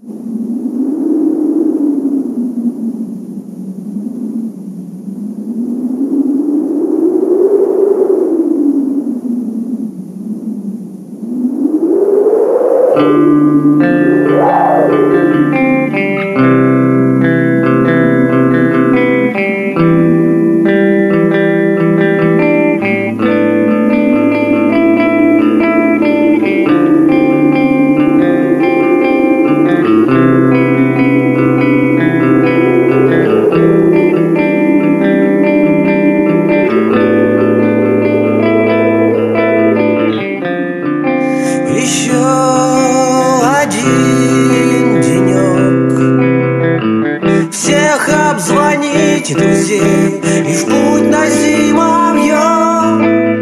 Обзвоните друзей и в путь на зимовьем.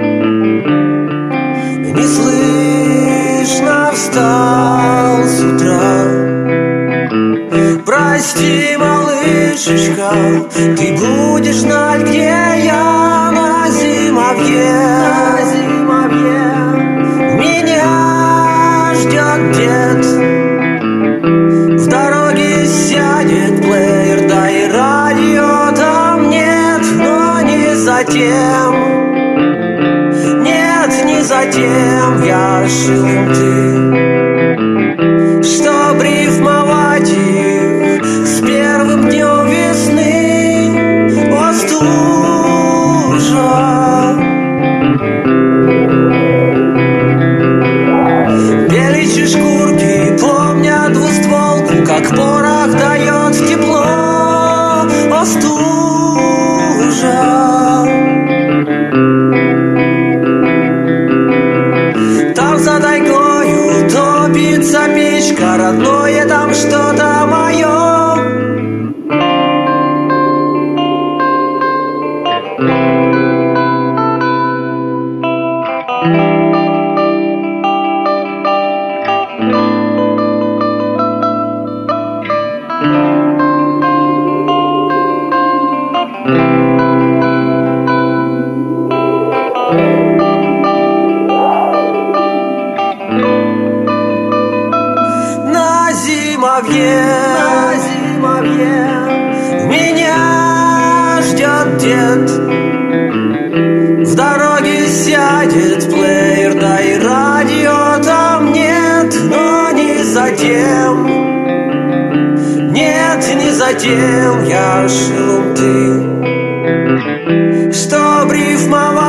Не слышно встал с утра. Прости, малышечка, ты будешь знать, где я на зимовье. Меня ждет дед, в дороге сядет плеер, да и радио там нет, но не затем, нет, не затем я шил ты, чтоб рифмовать их с первым днем весны. О, стужа, беличьи шкурки помнят двустволку, как порох дает тепло. О, стужа, там за тайгою топится печка, родное там что-то мое. На зимовье меня ждет дед, в дороге сядет плеер, да и радио там нет, но не затем, нет, не затем я шил ты, чтоб рифмовать